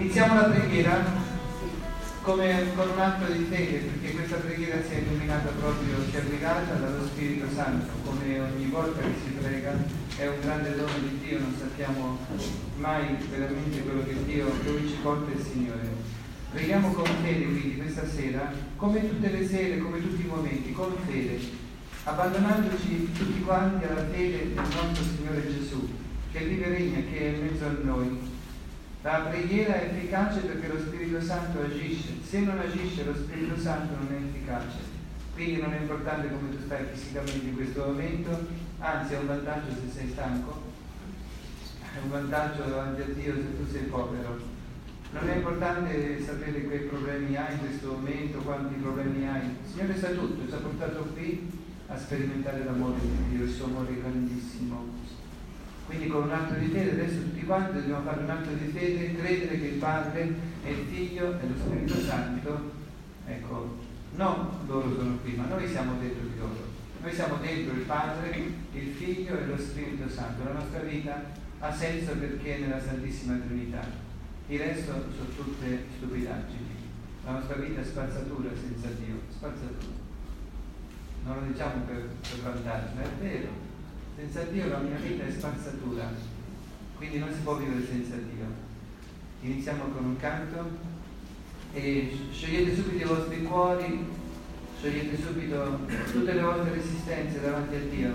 Iniziamo la preghiera come con un atto di fede, perché questa preghiera si è illuminata proprio, si è guidata dallo Spirito Santo, come ogni volta che si prega è un grande dono di Dio, non sappiamo mai veramente quello che Dio, dove ci porta il Signore. Preghiamo con fede quindi questa sera, come tutte le sere, come tutti i momenti, con fede, abbandonandoci tutti quanti alla fede del nostro Signore Gesù, che vive e regna, che è in mezzo a noi. La preghiera è efficace perché lo Spirito Santo agisce. Se non agisce lo Spirito Santo non è efficace. Quindi non è importante come tu stai fisicamente in questo momento, anzi è un vantaggio se sei stanco, è un vantaggio davanti a Dio se tu sei povero. Non è importante sapere che problemi hai in questo momento, quanti problemi hai. Il Signore sa tutto, ci ha portato qui a sperimentare l'amore di Dio, il suo amore grandissimo. Quindi con un atto di fede, adesso tutti quanti dobbiamo fare un atto di fede, credere che il Padre e il Figlio e lo Spirito Santo, ecco, non loro sono qui, ma noi siamo dentro di loro. Noi siamo dentro il Padre, il Figlio e lo Spirito Santo. La nostra vita ha senso perché è nella Santissima Trinità. Il resto sono tutte stupidaggini. La nostra vita è spazzatura senza Dio, spazzatura. Non lo diciamo per vantaggio, ma è vero. Senza Dio la mia vita è spazzatura, quindi non si può vivere senza Dio. Iniziamo con un canto e sciogliete subito i vostri cuori, sciogliete subito tutte le vostre resistenze davanti a Dio.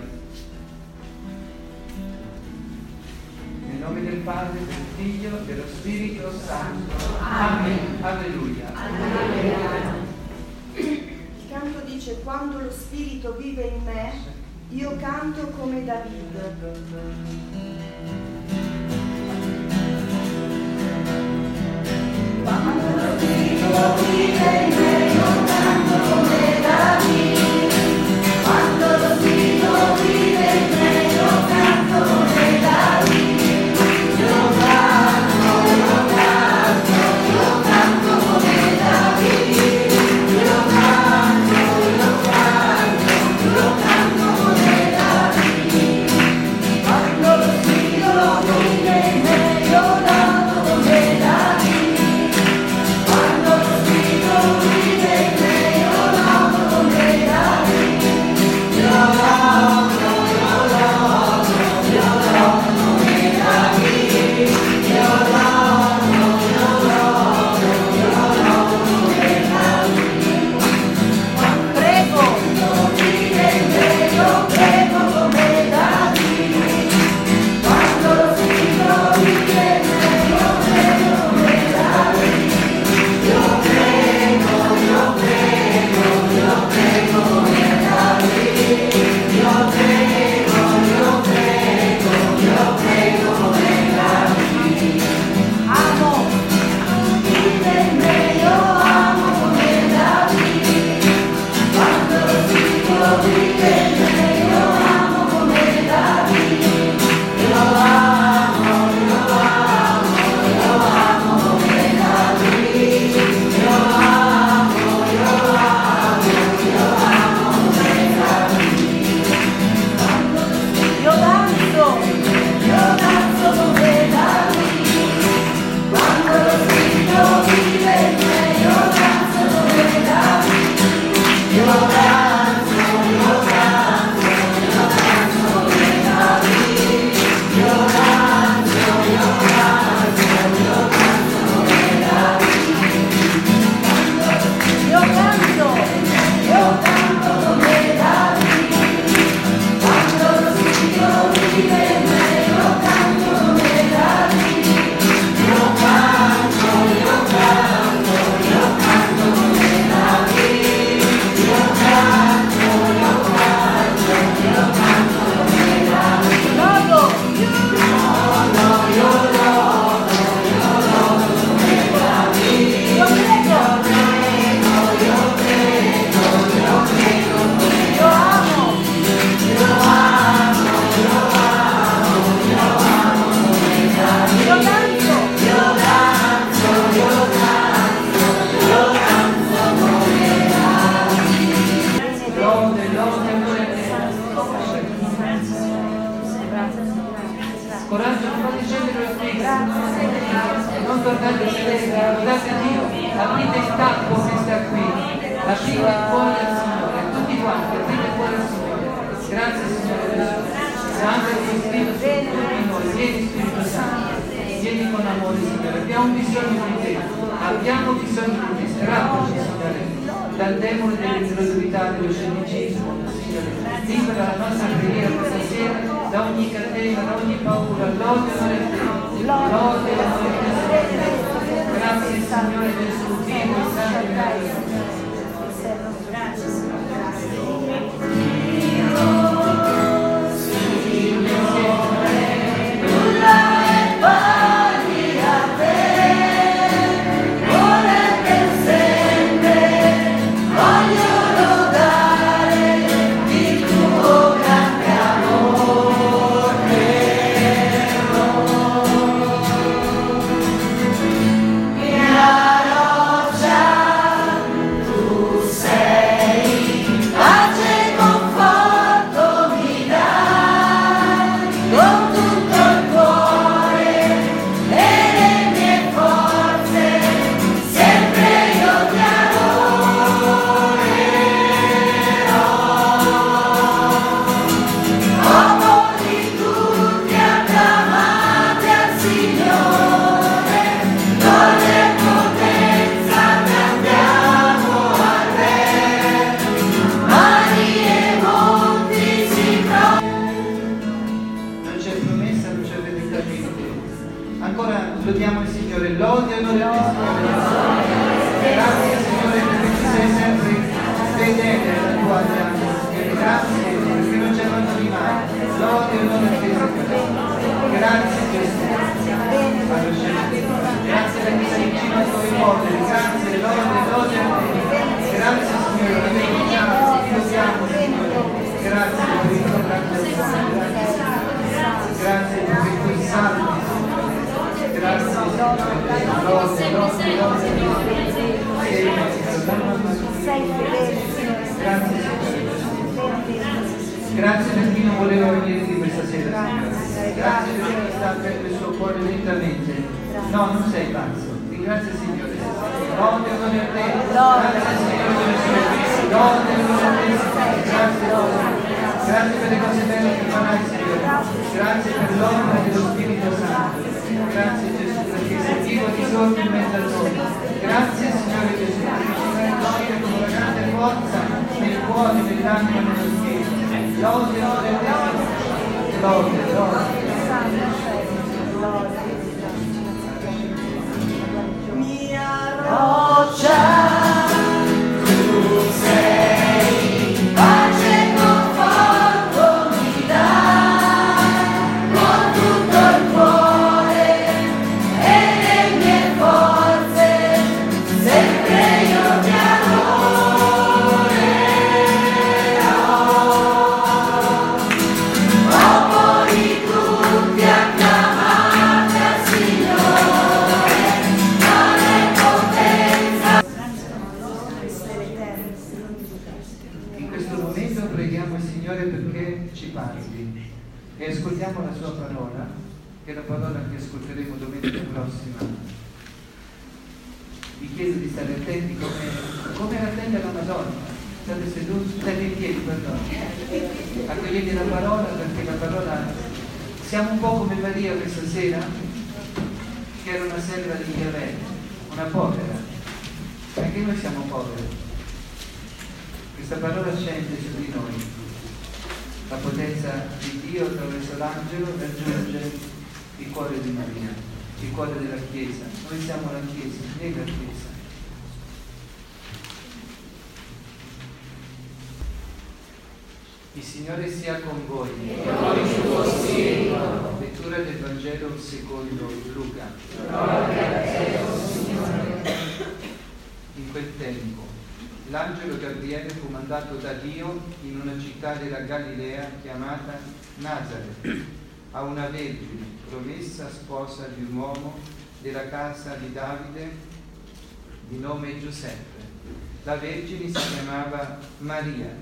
Nel nome del Padre, del Figlio e dello Spirito Santo. Amen. Alleluia. Il canto dice: quando lo Spirito vive in me, io canto come David. Quando lo Spirito vive in me, io canto come David. Quando lo Spirito vive in me, io canto come David. Io canto come David. Io canto come David. Quando lo Spirito vive in me, io canto come David. Quando lo Spirito ricordate Dio, aprite il tappo che sta qui, aprite il cuore al Signore, tutti quanti, aprite il cuore al Signore. Grazie Signore Gesù, anche il tuo Spirito su tutti noi, vieni Spirito Santo, vieni con amore Signore, abbiamo bisogno di te, abbiamo bisogno di te, strappaci Signore, dal demone dell'incredulità, dello scetticismo, Signore, libera la nostra preghiera questa sera da ogni catena, da ogni paura, l'odio non è te, l'odio non è te. Grazie Signore Gesù, vivo e santo Dio. Grazie Signore. Lodiamo il Signore, l'odio non è grazie Signore perché tu sei sempre fedele alla tua alleanza, Signore, grazie perché non ci abbandoni mai, l'odio non è grazie Gesù, grazie perché sei vicino ai tuoi poveri, grazie l'odio, grazie Signore, ti benediciamo, ti lodiamo Signore, grazie per il tuo grande amore, grazie per i tuoi salvi. Grazie grazie per chi non voleva venire di questa sera, Signore. Grazie per chi sta aprendo il suo cuore lentamente. No, non sei pazzo. Ringrazia il Signore. L'odio non è a te. Grazie Signore Gesù. L'odio non è a te. Grazie grazie per le cose belle che farai, Signore. Grazie per l'opera dello Spirito Santo. Grazie Gesù perché sei vivo di sopra in mezzo a noi. Grazie Signore Gesù perché ci fai uscire con una grande forza nel cuore, nell'anima e nello spirito. L'odio non è te, l'odio. Mia roccia, tu sei, pace e conforto mi dai, con tutto il cuore e le mie forze, sempre io ti adorerò. Popoli tutti acclamate al Signore, non è potenza. In questo momento preghiamo il Signore perché ci parli e ascoltiamo la sua parola, che è la parola che ascolteremo domenica prossima. Vi chiedo di stare attenti come era attenta la Madonna. State seduti, state in piedi, perdono. Accogliete la parola perché la parola, siamo un po' come Maria questa sera, che era una serva di Yahweh, una povera. Anche noi siamo poveri. Questa parola scende su di noi. La potenza di Dio attraverso l'angelo raggiunge il cuore di Maria, il cuore della Chiesa. Noi siamo la Chiesa, nella Chiesa. Il Signore sia con voi. Lettura del Vangelo secondo Luca. In quel tempo l'angelo Gabriele fu mandato da Dio in una città della Galilea chiamata Nazareth, a una vergine promessa sposa di un uomo della casa di Davide di nome Giuseppe. La vergine si chiamava Maria.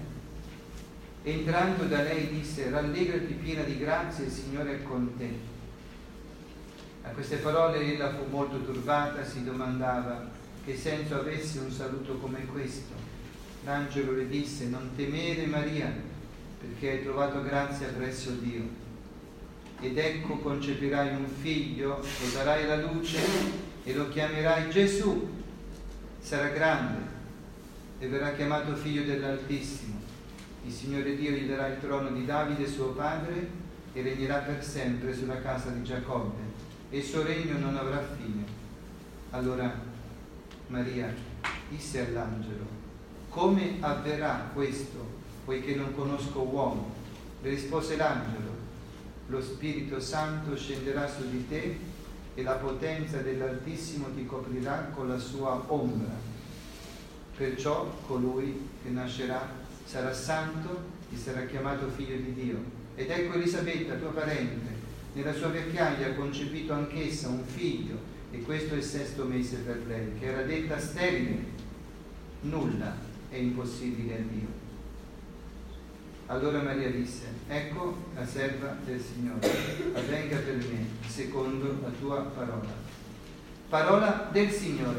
Entrando da lei disse: rallegrati piena di grazia, il Signore è con te. A queste parole ella fu molto turbata, si domandava che senso avesse un saluto come questo. L'angelo le disse: non temere Maria, perché hai trovato grazia presso Dio. Ed ecco concepirai un figlio, lo darai alla luce e lo chiamerai Gesù. Sarà grande e verrà chiamato figlio dell'Altissimo. Il Signore Dio gli darà il trono di Davide suo padre e regnerà per sempre sulla casa di Giacobbe e il suo regno non avrà fine. Allora Maria disse all'angelo: come avverrà questo, poiché non conosco uomo? Le rispose l'angelo: lo Spirito Santo scenderà su di te e la potenza dell'Altissimo ti coprirà con la sua ombra. Perciò colui che nascerà sarà santo e sarà chiamato figlio di Dio. Ed ecco Elisabetta, tua parente, nella sua vecchiaia ha concepito anch'essa un figlio, e questo è il 6° mese per lei, che era detta sterile. Nulla è impossibile a Dio. Allora Maria disse: ecco la serva del Signore, avvenga per me secondo la tua parola. Parola del Signore.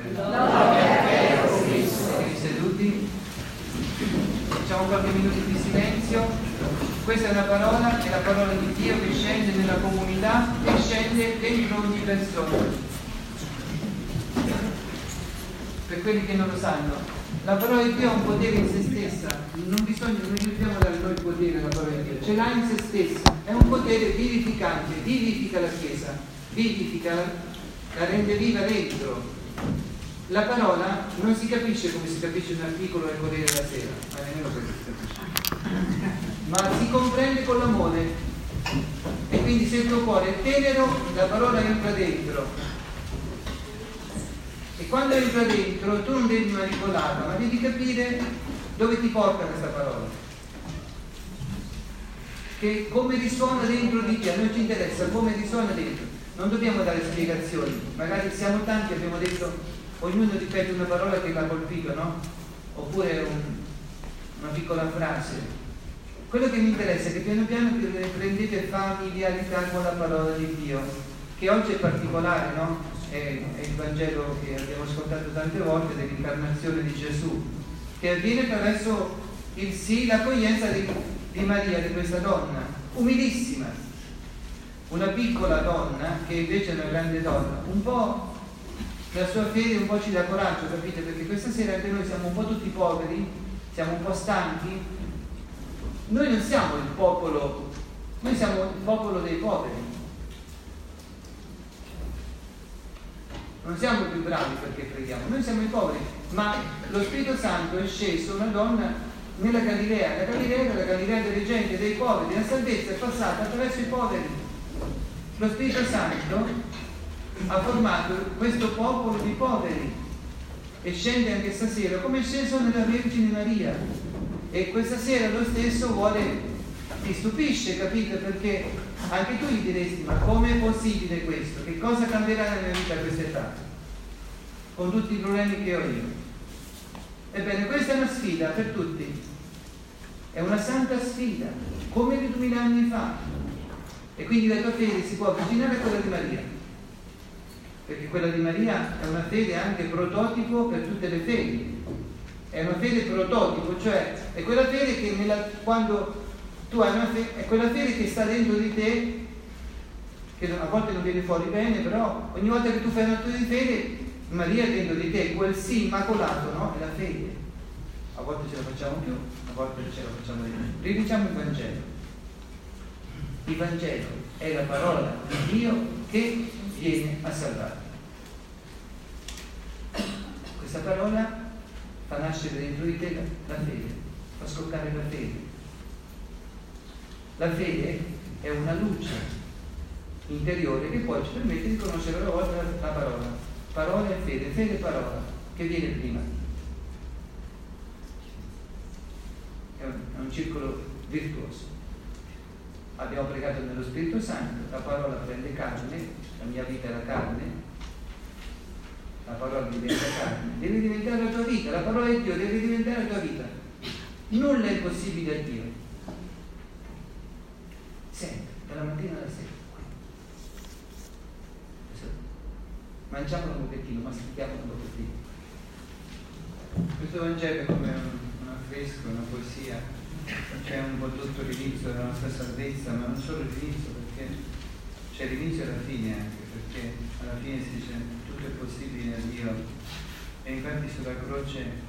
Siete seduti? Facciamo qualche minuto di silenzio. Questa è una parola, è la parola di Dio che scende nella comunità e scende dentro ogni persona. Per quelli che non lo sanno, la parola di Dio ha un potere in se stessa, non dobbiamo dare noi il potere alla parola di Dio, ce l'ha in se stessa, è un potere vivificante, vivifica la Chiesa, vivifica, la rende viva dentro. La parola non si capisce come si capisce un articolo del Corriere della Sera, ma nemmeno questo si capisce, ma si comprende con l'amore. E quindi se il tuo cuore è tenero, la parola entra dentro. E quando entra dentro tu non devi manipolarla, ma devi capire dove ti porta questa parola, che come risuona dentro di te. A noi ci interessa come risuona dentro, non dobbiamo dare spiegazioni. Magari siamo tanti, abbiamo detto, ognuno ripete una parola che l'ha colpito, no? Oppure una piccola frase. Quello che mi interessa è che piano piano prendete familiarità con la parola di Dio, che oggi è particolare, no? È il Vangelo che abbiamo ascoltato tante volte dell'incarnazione di Gesù, che avviene attraverso il sì, l'accoglienza di Maria, di questa donna umilissima, una piccola donna che invece è una grande donna. Un po' la sua fede un po' ci dà coraggio, capite? Perché questa sera anche noi siamo un po' tutti poveri, siamo un po' stanchi. Noi non siamo il popolo, noi siamo il popolo dei poveri. Non siamo i più bravi perché preghiamo, noi siamo i poveri, ma lo Spirito Santo è sceso una donna nella Galilea. La Galilea era la Galilea delle genti, dei poveri. La salvezza è passata attraverso i poveri. Lo Spirito Santo ha formato questo popolo di poveri e scende anche stasera, come è sceso nella Vergine Maria. E questa sera lo stesso ti stupisce, capite? Perché anche tu gli diresti: ma come è possibile questo? Che cosa cambierà nella mia vita a questa età? Con tutti i problemi che ho io. Ebbene, questa è una sfida per tutti. È una santa sfida, come di 2000 anni fa. E quindi la tua fede si può avvicinare a quella di Maria. Perché quella di Maria è una fede anche prototipo per tutte le fedi. È una fede prototipo, cioè è quella fede che quando tu hai una fede, è quella fede che sta dentro di te, che a volte non viene fuori bene, però ogni volta che tu fai un atto di fede, Maria è dentro di te, quel sì immacolato, no? È la fede. A volte ce la facciamo più, a volte ce la facciamo di meno. Ridiciamo il Vangelo. Il Vangelo è la parola di Dio che viene a salvare. Questa parola fa nascere dentro di te la fede, fa scoccare la fede. La fede è una luce interiore che poi ci permette di conoscere alla volta la parola. Parola e fede e parola, che viene prima. È un circolo virtuoso. Abbiamo pregato nello Spirito Santo, la parola prende carne, la mia vita è la carne, la parola diventa carne, deve diventare la tua vita, la parola di Dio deve diventare la tua vita. Nulla è impossibile a Dio. Sempre, dalla mattina alla sera. leggiamolo un pochettino, mastichiamolo un pochettino. Questo Vangelo è come un affresco, una poesia, c'è un po' tutto l'inizio della nostra salvezza, ma non solo l'inizio, perché c'è l'inizio e la fine anche, perché alla fine si dice tutto è possibile a Dio, e infatti sulla croce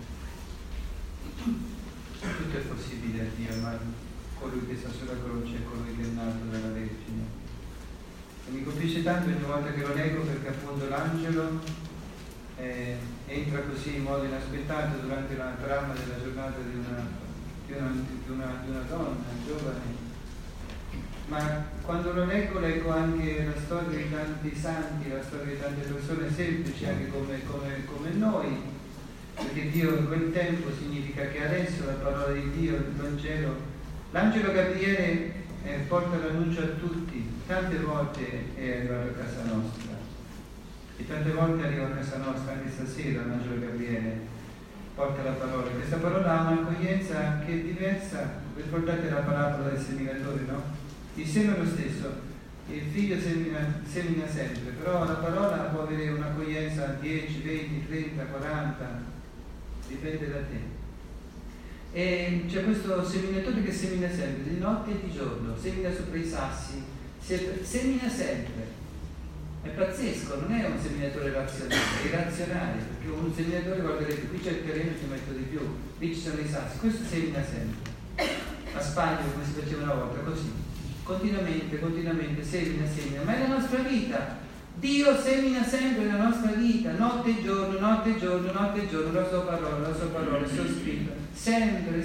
tutto è possibile a Dio, ma colui che sta sulla croce è colui che è nato dalla Vergine. E mi colpisce tanto ogni volta che lo leggo, perché appunto l'angelo entra così in modo inaspettato durante la trama della giornata di una donna giovane, ma quando lo leggo anche la storia di tanti santi, la storia di tante persone semplici, anche come noi, perché Dio in quel tempo significa che adesso la parola di Dio, il Vangelo, l'angelo Gabriele porta l'annuncio a tutti. Tante volte è arrivato a casa nostra e tante volte arriva a casa nostra, anche stasera l'angelo Gabriele porta la parola. Questa parola ha un'accoglienza anche diversa. Ricordate la parabola del seminatore, no? Il seme è lo stesso, il figlio semina sempre, però la parola può avere un'accoglienza a 10, 20, 30, 40, dipende da te. E c'è questo seminatore che semina sempre, di notte e di giorno, semina sopra i sassi, semina sempre. È pazzesco, non è un seminatore razionale, è irrazionale, perché un seminatore guarderebbe, qui c'è il terreno, ci metto di più, lì ci sono i sassi, questo semina sempre. A Spagna, come si faceva una volta, così, continuamente, semina, ma è la nostra vita. Dio semina sempre nella nostra vita, notte e giorno, la sua parola, il suo spirito, sempre.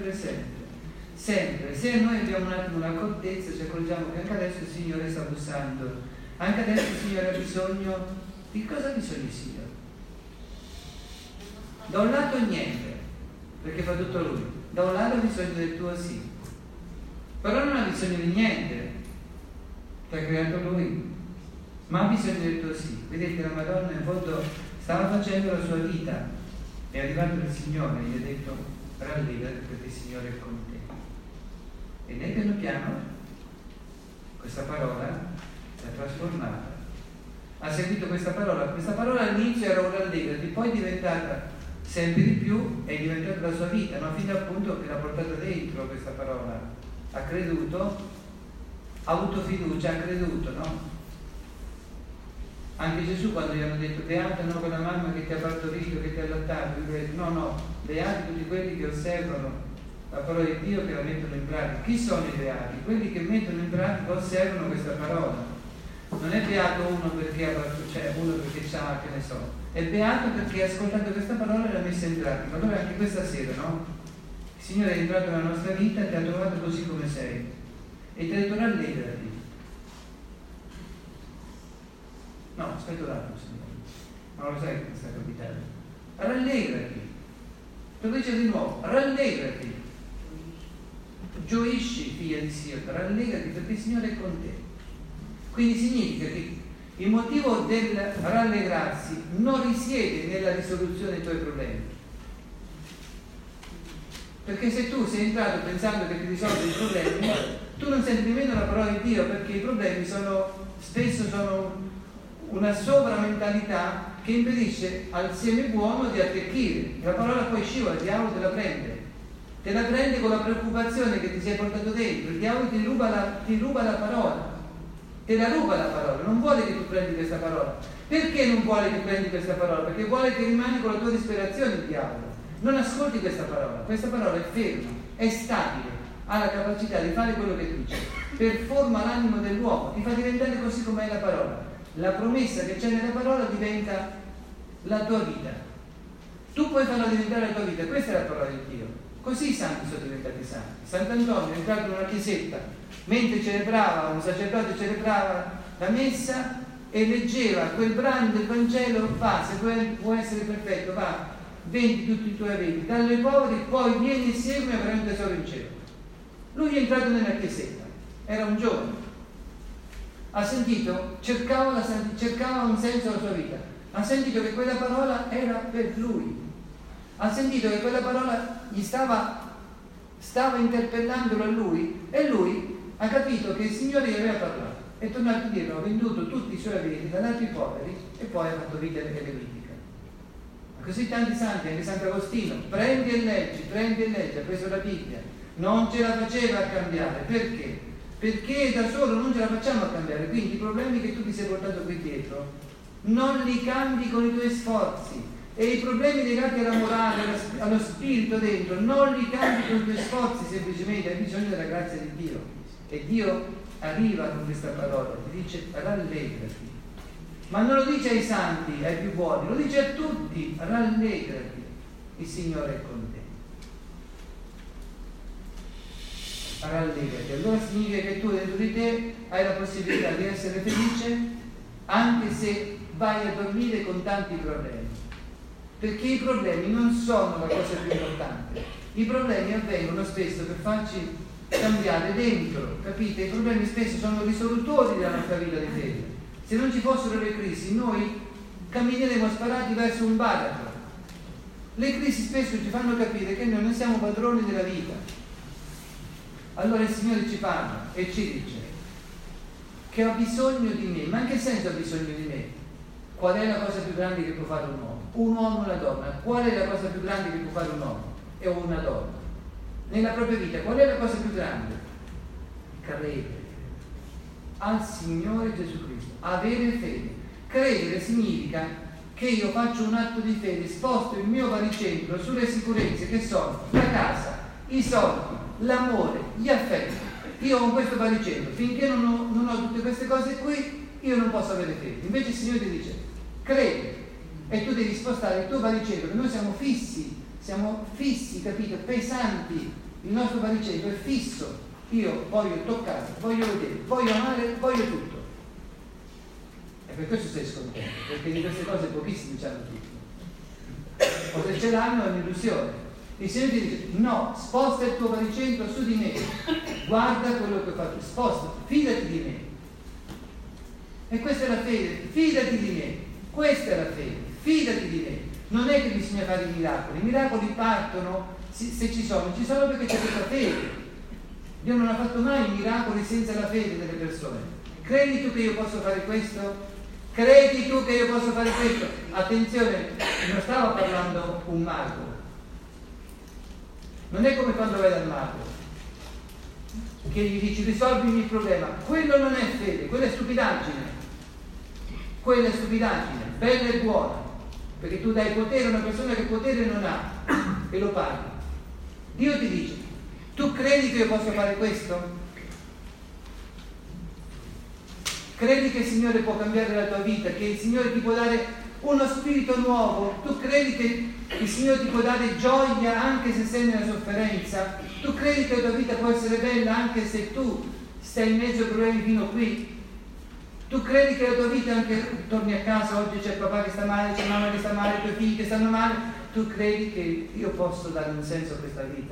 Se noi abbiamo un attimo l'accortezza, ci accorgiamo che anche adesso il Signore sta bussando, anche adesso il Signore ha bisogno. Di cosa ha bisogno il Signore? Da un lato niente, perché fa tutto Lui, da un lato ha bisogno del tuo sì, però non ha bisogno di niente, ti ha creato Lui, ma ha bisogno del tuo sì. Vedete, la Madonna in fondo stava facendo la sua vita, è arrivato il Signore e gli ha detto rallegrati perché il Signore è con te. E lei piano piano questa parola si è trasformata, ha seguito questa parola all'inizio era un rallegrati, poi è diventata sempre di più, è diventata la sua vita, no? Fino appunto che l'ha portata dentro questa parola, ha creduto, ha avuto fiducia, ha creduto, no? Anche Gesù quando gli hanno detto beata no quella mamma che ti ha partorito, che ti ha allattato, lui ha detto no, beati tutti quelli che osservano la parola di Dio, che la mettono in pratica. Chi sono i beati? Quelli che mettono in pratica, osservano questa parola. Non è beato uno perché ha che ne so, è beato perché ha ascoltato questa parola e l'ha messa in pratica. Allora anche questa sera, no? Il Signore è entrato nella nostra vita, ti ha trovato così come sei e ti ha detto rallegrati. No, aspetta un attimo, Signore, non lo sai che sta capitando. Rallegrati. Lo dice di nuovo, rallegrati. Gioisci, figlia di Sion, rallegrati perché il Signore è con te. Quindi significa che il motivo del rallegrarsi non risiede nella risoluzione dei tuoi problemi. Perché se tu sei entrato pensando che ti risolvi i problemi, tu non senti nemmeno la parola di Dio, perché i problemi spesso sono una sovramentalità che impedisce al seme buono di attecchire. La parola poi scivola, il diavolo te la prende con la preoccupazione che ti sei portato dentro. Il diavolo ti ruba la parola, te la ruba la parola, non vuole che tu prendi questa parola. Perché non vuole che prendi questa parola? Perché vuole che rimani con la tua disperazione. Il diavolo non ascolti questa parola è ferma, è stabile, ha la capacità di fare quello che dice, performa l'animo dell'uomo, ti fa diventare così com'è la parola. La promessa che c'è nella parola diventa la tua vita, tu puoi farla diventare la tua vita. Questa è la parola di Dio. Così i santi sono diventati santi. Sant'Antonio è entrato in una chiesetta mentre un sacerdote celebrava la messa e leggeva quel brano del Vangelo: va, se vuoi essere perfetto, va, vendi tutti i tuoi aventi, dallo ai poveri, poi vieni e segui e avrai un tesoro in cielo. Lui è entrato nella chiesetta, era un giovane, ha sentito, cercava un senso alla sua vita, ha sentito che quella parola era per lui, ha sentito che quella parola gli stava interpellandolo a lui, e lui ha capito che il Signore gli aveva parlato. è tornato indietro, ha venduto tutti i suoi averi, ha dato ai poveri e poi ha fatto vita eremitica. Ma così tanti santi, anche Sant'Agostino, prendi e leggi, ha preso la Bibbia, non ce la faceva a cambiare. Perché? Perché da solo non ce la facciamo a cambiare, quindi i problemi che tu ti sei portato qui dietro non li cambi con i tuoi sforzi, e i problemi legati alla morale, allo spirito dentro, non li cambi con i tuoi sforzi, semplicemente hai bisogno della grazia di Dio. E Dio arriva con questa parola, ti dice rallegrati, ma non lo dice ai santi, ai più buoni, lo dice a tutti, rallegrati, il Signore è con te. Rallegrati, allora significa che tu dentro di te hai la possibilità di essere felice anche se vai a dormire con tanti problemi, perché i problemi non sono la cosa più importante, i problemi avvengono spesso per farci cambiare dentro, capite? I problemi spesso sono risolutori della nostra vita di fede. Se non ci fossero le crisi noi cammineremo sparati verso un baratro. Le crisi spesso ci fanno capire che noi non siamo padroni della vita. Allora il Signore ci parla e ci dice che ha bisogno di me. Ma in che senso ha bisogno di me? Qual è la cosa più grande che può fare un uomo? Un uomo o una donna? Qual è la cosa più grande che può fare un uomo e una donna? Nella propria vita, qual è la cosa più grande? Credere al Signore Gesù Cristo, avere fede. Credere significa che io faccio un atto di fede, sposto il mio baricentro sulle sicurezze che sono la casa, i soldi, l'amore, gli affetti. Io ho questo baricentro, finché non ho tutte queste cose qui, io non posso avere fede. Invece il Signore ti dice, credi, e tu devi spostare il tuo baricentro, noi siamo fissi, capito? Pesanti, il nostro baricentro è fisso. Io voglio toccare, voglio vedere, voglio amare, voglio tutto. E per questo sei scontento, perché di queste cose pochissimi hanno tutto. O se ce l'hanno è un'illusione. Il Signore ti dice, no, sposta il tuo baricentro su di me, guarda quello che ho fatto, sposta, fidati di me. E questa è la fede, fidati di me, questa è la fede, fidati di me. Non è che bisogna fare i miracoli partono, se ci sono perché c'è questa fede. Dio non ha fatto mai miracoli senza la fede delle persone. Credi tu che io posso fare questo? Credi tu che io posso fare questo? Attenzione, non stavo parlando un mago. Non è come quando vai dal mago, che gli dici risolvimi il problema. Quello non è fede, quella è stupidaggine. Quella è stupidaggine, bella e buona, perché tu dai potere a una persona che potere non ha e lo paghi. Dio ti dice, tu credi che io posso fare questo? Credi che il Signore può cambiare la tua vita, che il Signore ti può dare uno spirito nuovo? Tu credi che il Signore ti può dare gioia anche se sei nella sofferenza? Tu credi che la tua vita può essere bella anche se tu stai in mezzo ai problemi fino qui? Tu credi che la tua vita, anche torni a casa, oggi c'è papà che sta male, c'è mamma che sta male, i tuoi figli che stanno male, tu credi che io posso dare un senso a questa vita?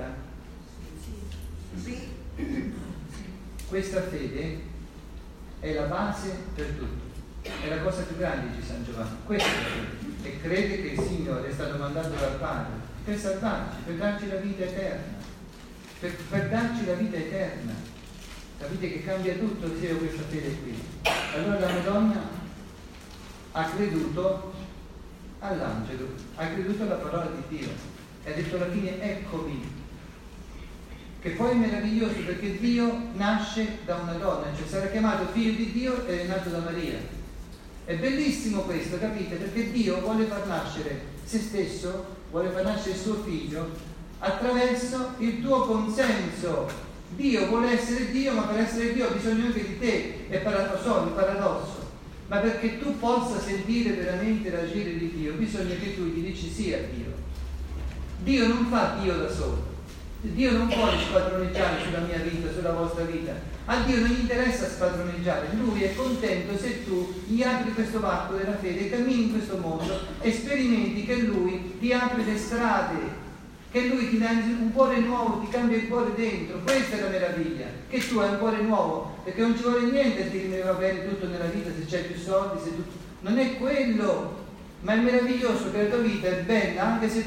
Sì. Questa fede è la base per tutto, è la cosa più grande, dice San Giovanni. Questa è la fede, e crede che il Signore è stato mandato dal Padre per salvarci, per darci la vita eterna, per darci la vita eterna. Capite che cambia tutto se ho questa fede qui. Allora la Madonna ha creduto all'angelo, ha creduto alla parola di Dio e ha detto alla fine eccomi, che poi è meraviglioso perché Dio nasce da una donna, cioè sarà chiamato figlio di Dio ed è nato da Maria. È bellissimo questo, capite? Perché Dio vuole far nascere se stesso, vuole far nascere il suo figlio attraverso il tuo consenso. Dio vuole essere Dio, ma per essere Dio ha bisogno anche di te. È il paradosso. Ma perché tu possa sentire veramente l'agire di Dio, bisogna che tu gli dici sì a Dio. Dio non fa Dio da solo. Dio non vuole spadroneggiare sulla mia vita, sulla vostra vita. A Dio non gli interessa spadroneggiare. Lui è contento se tu gli apri questo varco della fede, cammini in questo mondo e sperimenti che Lui ti apre le strade, che Lui ti dà un cuore nuovo, ti cambia il cuore dentro. Questa è la meraviglia, che tu hai un cuore nuovo, perché non ci vuole niente a dire che va bene tutto nella vita se c'hai più soldi, se tu... non è quello, ma è meraviglioso che la tua vita è bella anche se tu non hai niente. Dio ti porta così sulla mano,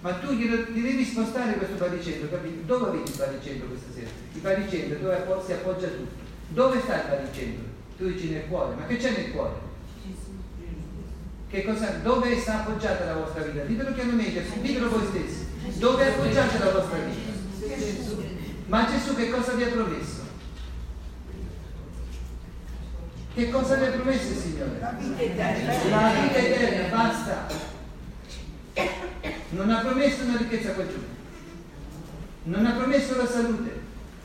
ma tu ti devi spostare questo baricentro, capito? Dove vedi il baricentro questa sera? Il baricentro dove si appoggia tutto. Dove sta il baricentro? Tu dici nel cuore, ma che c'è nel cuore? Che cosa? Dove sta appoggiata la vostra vita? Ditelo chiaramente, ditelo voi stessi. Dove è appoggiata la vostra vita? Ma Gesù che cosa vi ha promesso? Che cosa vi ha promesso il Signore? La vita eterna. La vita eterna, basta. Non ha promesso una ricchezza qua giù. Non ha promesso la salute.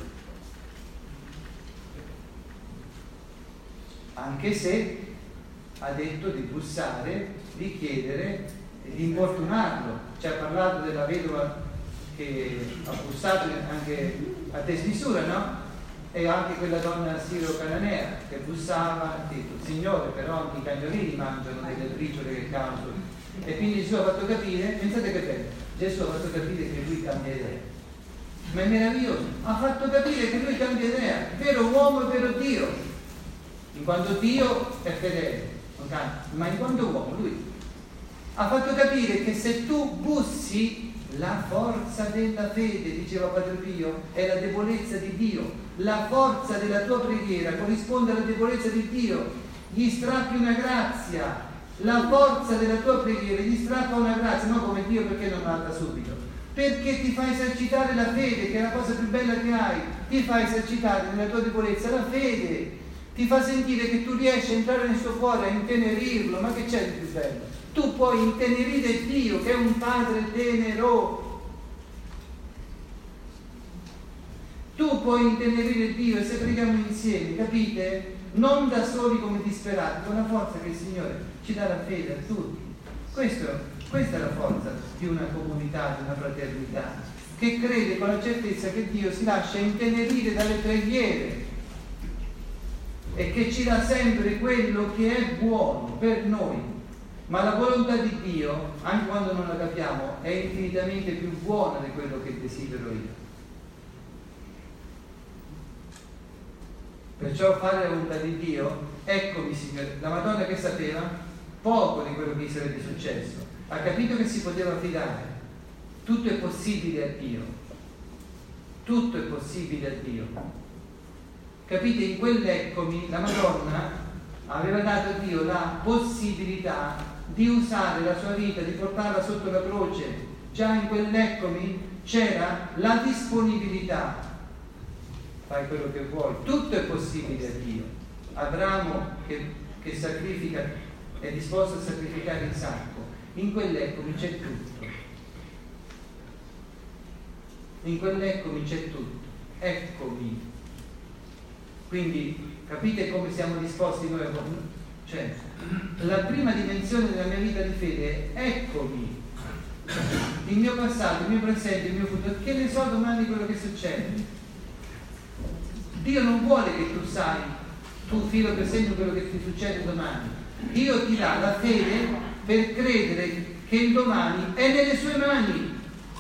Anche se ha detto di bussare, di chiedere e di importunarlo. Ci ha parlato della vedova che ha bussato anche a dismisura, no? E anche quella donna siro-cananea che bussava, ha detto: Signore, però anche i cagnolini mangiano delle briciole che cadono. E quindi Gesù ha fatto capire, pensate che bello, Gesù ha fatto capire che lui cambia idea. Ma è meraviglioso, ha fatto capire che lui cambia idea, vero uomo e vero Dio. In quanto Dio è fedele, non cambia, ma in quanto uomo lui ha fatto capire che se tu bussi, la forza della fede, diceva Padre Pio, è la debolezza di Dio. La forza della tua preghiera corrisponde alla debolezza di Dio. Gli strappi una grazia. La forza della tua preghiera gli strappa una grazia, non come Dio perché non alta subito. Perché ti fa esercitare la fede, che è la cosa più bella che hai. Ti fa esercitare nella tua debolezza la fede. Ti fa sentire che tu riesci a entrare nel suo cuore, a intenerirlo. Ma che c'è di più bello? Tu puoi intenerire Dio, che è un Padre tenero. Tu puoi intenerire Dio, e se preghiamo insieme, capite? Non da soli come disperati, con la forza che il Signore ci dà la fede a tutti. Questa è la forza di una comunità, di una fraternità, che crede con la certezza che Dio si lascia intenerire dalle preghiere e che ci dà sempre quello che è buono per noi. Ma la volontà di Dio, anche quando non la capiamo, è infinitamente più buona di quello che desidero io. Perciò fare la volontà di Dio, eccomi Signore, la Madonna che sapeva poco di quello che gli sarebbe successo, ha capito che si poteva fidare. Tutto è possibile a Dio. Tutto è possibile a Dio. Capite? In quell'eccomi la Madonna aveva dato a Dio la possibilità di usare la sua vita, di portarla sotto la croce. Già in quell'eccomi c'era la disponibilità. Fai quello che vuoi, tutto è possibile a Dio. Abramo che sacrifica, è disposto a sacrificare Isacco. In quell'eccomi c'è tutto. In quell'eccomi c'è tutto. Eccomi. Quindi capite come siamo disposti noi a... Cioè, la prima dimensione della mia vita di fede è eccomi. Il mio passato, il mio presente, il mio futuro. Che ne so domani quello che succede? Dio non vuole che tu sai, tu filo per segno quello che ti succede domani. Dio ti dà la fede per credere che il domani è nelle sue mani.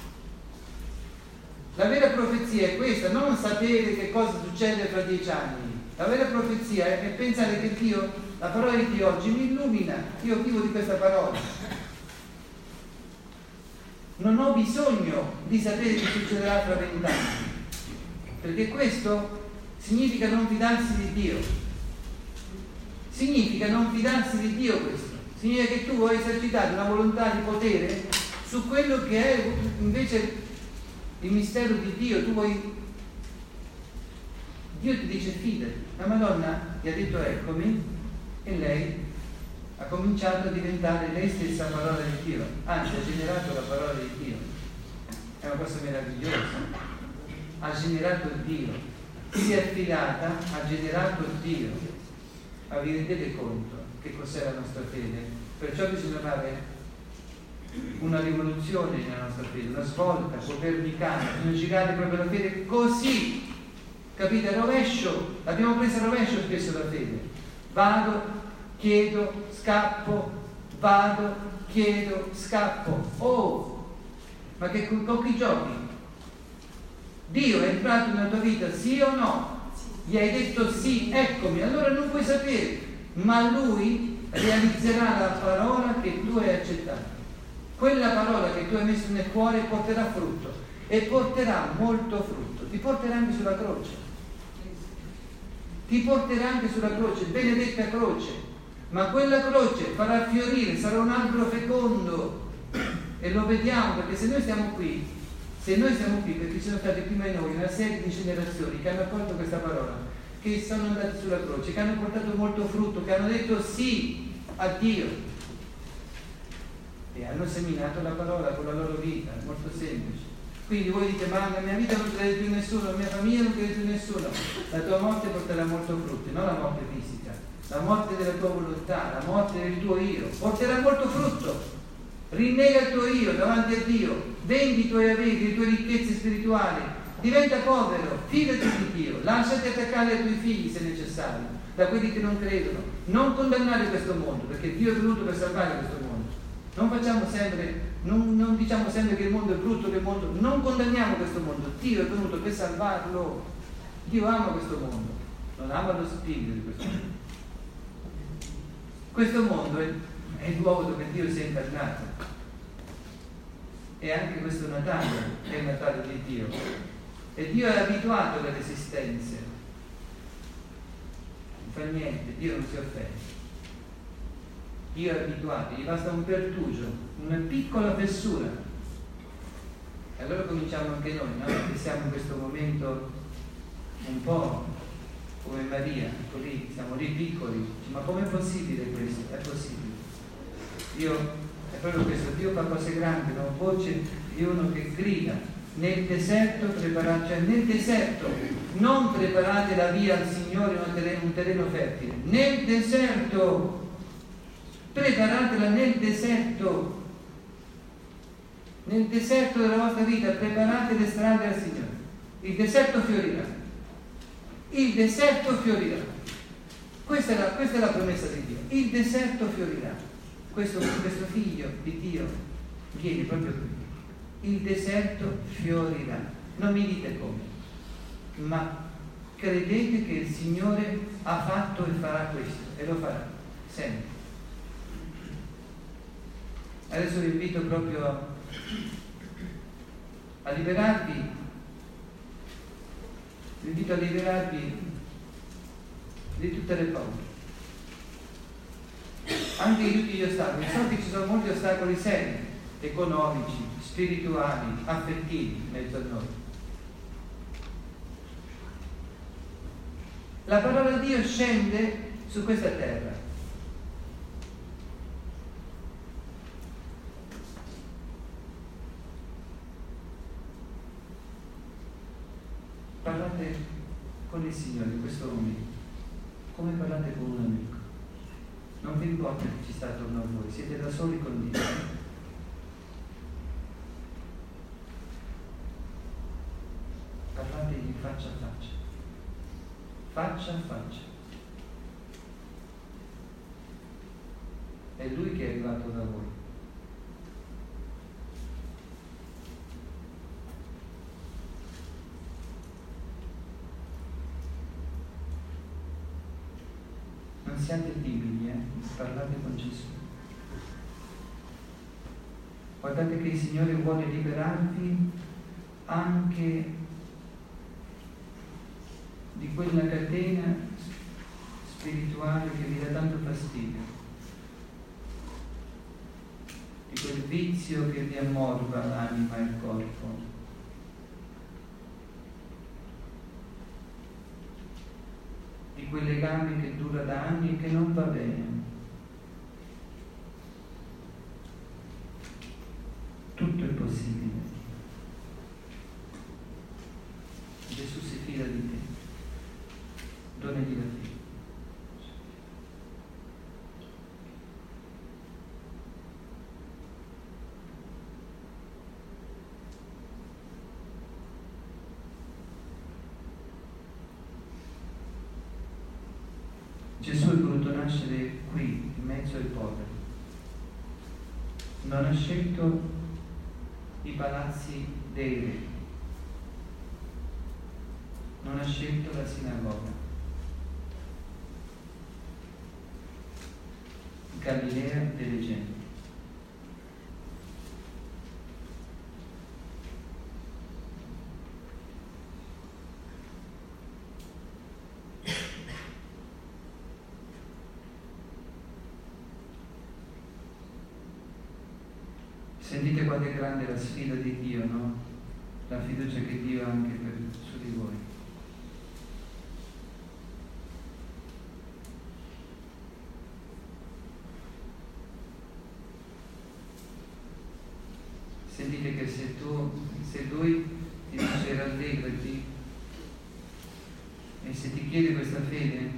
La vera profezia è questa, non sapere che cosa succede fra 10 anni. La vera profezia è pensare che Dio, la parola di Dio oggi mi illumina, io vivo di questa parola. Non ho bisogno di sapere che succederà fra 20 anni, perché questo significa non fidarsi di Dio. Significa non fidarsi di Dio questo. Significa che tu hai esercitato una volontà di potere su quello che è invece il mistero di Dio. Tu vuoi... Dio ti dice fidati. La Madonna ti ha detto eccomi, e lei ha cominciato a diventare lei stessa la parola di Dio. Anzi, ha generato la parola di Dio. È una cosa meravigliosa. Ha generato Dio. Si è affidata, ha generato Dio. Ma vi rendete conto che cos'è la nostra fede? Perciò bisogna fare una rivoluzione nella nostra fede, una svolta copernicana, bisogna girare proprio la fede così, capite? Rovescio, l'abbiamo presa a rovescio spesso la fede. Vado, chiedo, scappo, vado, chiedo, scappo. Oh, ma che con chi giochi? Dio è entrato nella tua vita, sì o no? Gli hai detto sì, eccomi, allora non puoi sapere, ma Lui realizzerà la parola che tu hai accettato. Quella parola che tu hai messo nel cuore porterà frutto, e porterà molto frutto. Ti porterà anche sulla croce. Ti porterà anche sulla croce, benedetta croce. Ma quella croce farà fiorire, sarà un albero fecondo. E lo vediamo, perché se noi siamo qui perché ci sono stati prima di noi una serie di generazioni che hanno accolto questa parola, che sono andati sulla croce, che hanno portato molto frutto, che hanno detto sì a Dio e hanno seminato la parola con la loro vita, molto semplice. Quindi voi dite: ma la mia vita non crede più nessuno, la mia famiglia non crede più nessuno. La tua morte porterà molto frutto, non la morte fisica, la morte della tua volontà, la morte del tuo io porterà molto frutto. Rinnega il tuo io davanti a Dio, vendi i tuoi averi, le tue ricchezze spirituali, diventa povero, fidati di Dio, lasciati attaccare ai tuoi figli se necessario, da quelli che non credono. Non condannare questo mondo, perché Dio è venuto per salvare questo mondo. Non facciamo sempre, non diciamo sempre che il mondo è brutto, che il mondo. Non condanniamo questo mondo, Dio è venuto per salvarlo. Dio ama questo mondo, non ama lo spirito di questo mondo. Questo mondo è il luogo dove Dio si è incarnato, e anche questo Natale è il Natale di Dio, e Dio è abituato alle resistenze, non fa niente, Dio non si offende, Dio è abituato, gli basta un pertugio, una piccola fessura, e allora cominciamo anche noi, no? Che siamo in questo momento un po' come Maria, così, siamo lì piccoli, ma com'è possibile questo? È possibile. Dio è proprio questo, Dio fa cose grandi, la voce di uno che grida: nel deserto preparate, cioè nel deserto non preparate la via al Signore, un terreno fertile, nel deserto preparatela, nel deserto della vostra vita preparate le strade al Signore. Il deserto fiorirà, il deserto fiorirà, questa è la promessa di Dio, il deserto fiorirà. Questo figlio di Dio viene proprio qui. Il deserto fiorirà. Non mi dite come, ma credete che il Signore ha fatto e farà questo, e lo farà sempre. Adesso vi invito proprio a liberarvi. Vi invito a liberarvi di tutte le paure, anche di tutti gli ostacoli. So che ci sono molti ostacoli seri, economici, spirituali, affettivi in mezzo a noi. La parola di Dio scende su questa terra. Parlate con il Signore in questo momento, come parlate con un amico. Non vi importa che ci sta attorno a voi, siete da soli con Dio. Parlategli faccia a faccia, faccia a faccia. È Lui che è arrivato da voi. Non siate timidi, parlate con Gesù. Guardate che il Signore vuole liberarvi anche di quella catena spirituale che vi dà tanto fastidio, di quel vizio che vi ammorba l'anima e il corpo. Di quel legame che dura da anni e che non va bene. Tutto è possibile. Gesù si fida di te. Donagli la fede. Gesù è voluto nascere qui, in mezzo ai poveri. Non ha scelto i palazzi dei re. Non ha scelto la sinagoga. Galilea delle genti. Sentite quanto è grande la sfida di Dio, no? La fiducia che Dio ha anche su di voi. Sentite che se Lui ti dice rallegrati, e se ti chiede questa fede,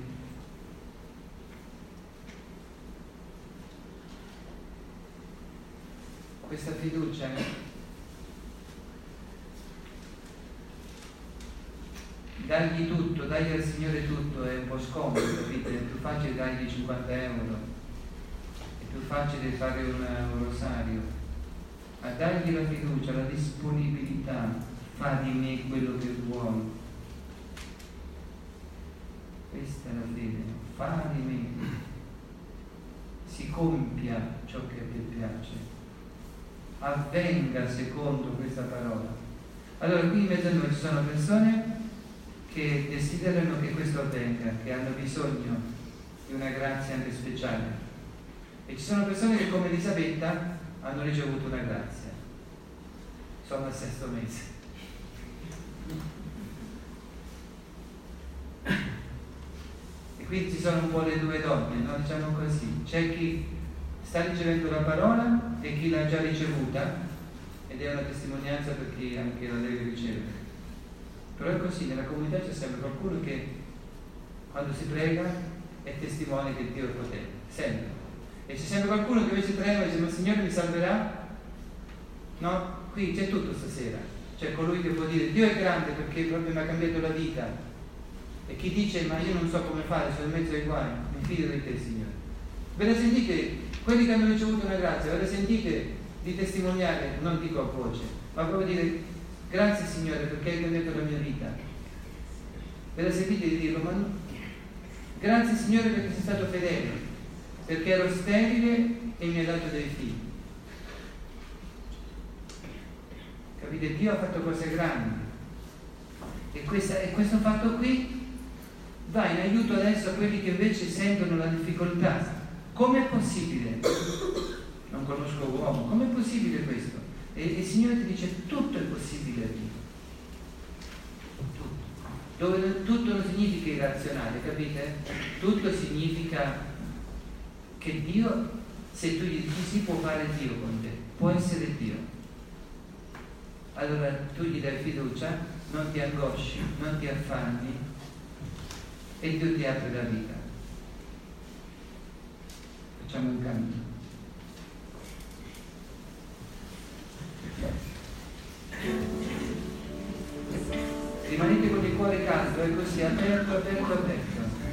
questa fiducia, dargli tutto, dagli al Signore tutto è un po' scomodo, capite? È più facile dargli 50 euro, è più facile fare un rosario. A dargli la fiducia, la disponibilità, fa di me quello che vuoi. Questa è la fede, fa di me, si compia ciò che a te piace, avvenga secondo questa parola. Allora qui in mezzo a noi ci sono persone che desiderano che questo avvenga, che hanno bisogno di una grazia anche speciale, e ci sono persone che come Elisabetta hanno ricevuto una grazia, sono al 6° mese. E qui ci sono un po' le due donne, no? Diciamo così, c'è chi sta ricevendo la parola e chi l'ha già ricevuta, ed è una testimonianza per chi anche la deve ricevere. Però è così, nella comunità c'è sempre qualcuno che quando si prega è testimone che Dio è potente, sempre. E c'è sempre qualcuno che invece trema e dice: ma il Signore mi salverà? No? Qui c'è tutto stasera. C'è colui che può dire: Dio è grande perché proprio mi ha cambiato la vita. E chi dice: ma io non so come fare, sono in mezzo ai guai, mi fido di te, Signore. Ve la sentite? Quelli che hanno ricevuto una grazia, ve la sentite di testimoniare, non dico a voce, ma proprio dire: grazie Signore perché hai cambiato la mia vita. Ve la sentite di dirlo? Ma no. Grazie Signore perché sei stato fedele, perché ero sterile e mi hai dato dei figli. Capite? Dio ha fatto cose grandi, e questo fatto qui va in aiuto adesso a quelli che invece sentono la difficoltà. Com'è possibile? Non conosco uomo, com'è possibile questo? E il Signore ti dice: tutto è possibile a Dio. Tutto. Dove tutto non significa irrazionale, capite? Tutto significa che Dio, se tu gli dici si può fare Dio con te, può essere Dio. Allora tu gli dai fiducia, non ti angosci, non ti affanni, e Dio ti apre la vita. Facciamo un canto. Rimanete con il cuore caldo e così aperto, aperto, aperto.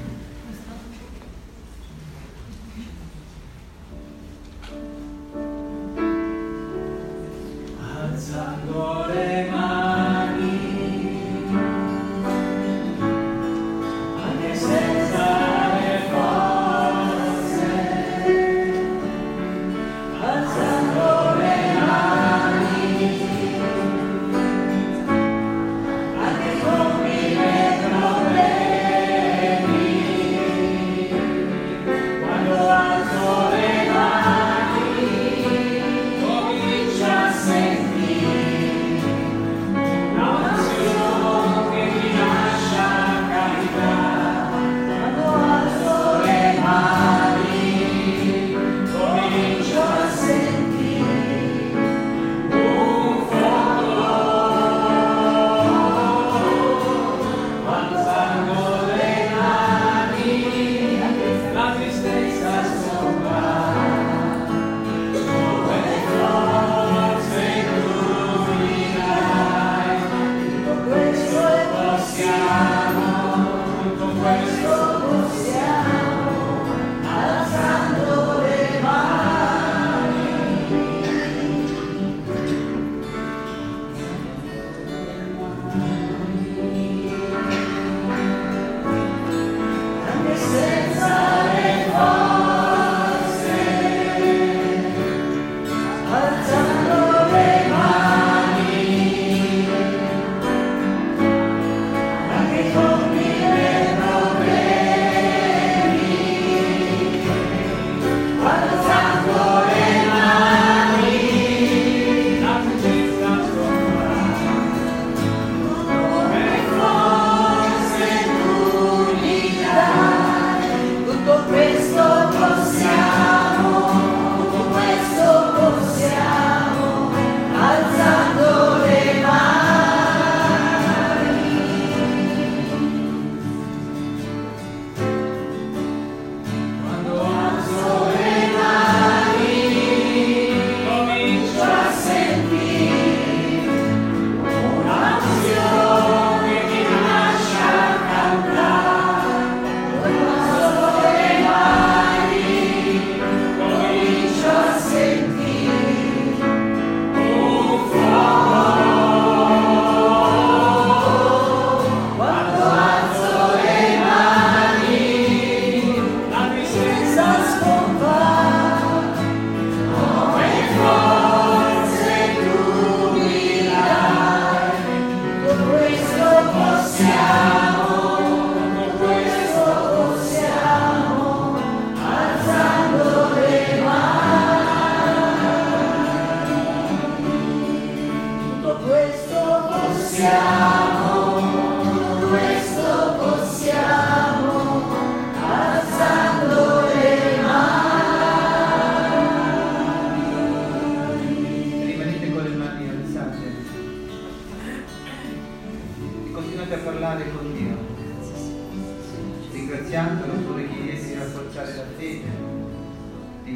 Alzando le mani, anche senza le forze, alzando le mani, anche con 1000 problemi.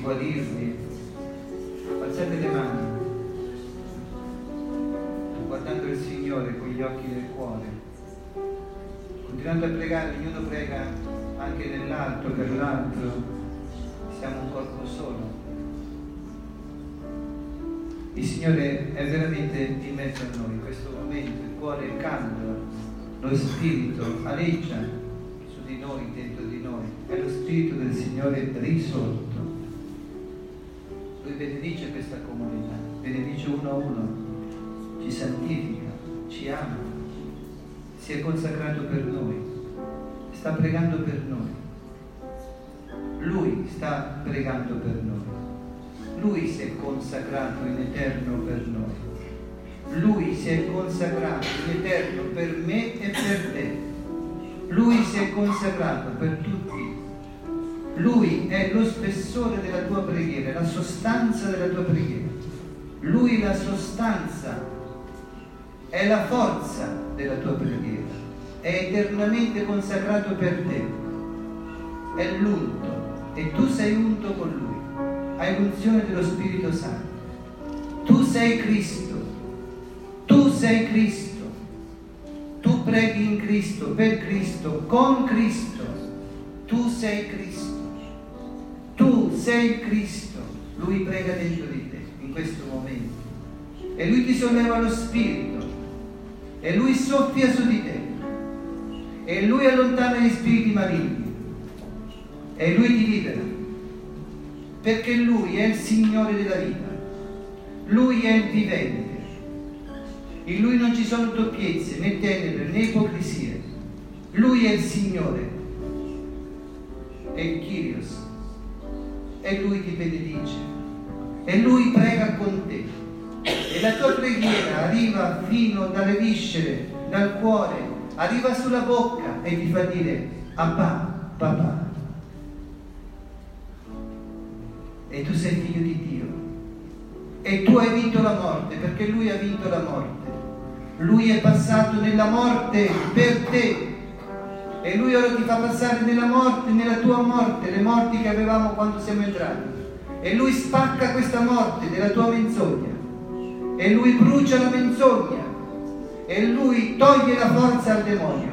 guarirli. Alzate le mani, guardando il Signore con gli occhi del cuore, continuando a pregare. Ognuno prega anche nell'altro, per l'altro. Siamo un corpo solo. Il Signore è veramente in mezzo a noi in questo momento. Il cuore è caldo, lo Spirito aleggia su di noi, dentro di noi. È lo Spirito del Signore risorto. Lui benedice questa comunità, benedice uno a uno, ci santifica, ci ama, si è consacrato per noi, sta pregando per noi. Lui sta pregando per noi. Lui si è consacrato in eterno per noi. Lui si è consacrato in eterno per me e per te. Lui si è consacrato per tutti. Lui è lo spessore della tua preghiera, la sostanza della tua preghiera. Lui è la sostanza, è la forza della tua preghiera. È eternamente consacrato per te. È l'unto e tu sei unto con Lui. Hai l'unzione dello Spirito Santo. Tu sei Cristo. Tu sei Cristo. Tu preghi in Cristo, per Cristo, con Cristo. Tu sei Cristo. Tu sei Cristo. Lui prega dentro di te in questo momento. E Lui ti solleva lo Spirito. E Lui soffia su di te. E Lui allontana gli spiriti maligni. E Lui ti libera. Perché Lui è il Signore della vita. Lui è il vivente. In Lui non ci sono doppiezze, né tenebre, né ipocrisie. Lui è il Signore. È il Kyrios. E Lui ti benedice. E Lui prega con te. E la tua preghiera arriva fino dalle viscere, dal cuore, arriva sulla bocca e ti fa dire: Abba, papà. E tu sei figlio di Dio. E tu hai vinto la morte, perché Lui ha vinto la morte. Lui è passato nella morte per te. E Lui ora ti fa passare nella morte, nella tua morte, le morti che avevamo quando siamo entrati. E Lui spacca questa morte della tua menzogna. E Lui brucia la menzogna. E Lui toglie la forza al demonio.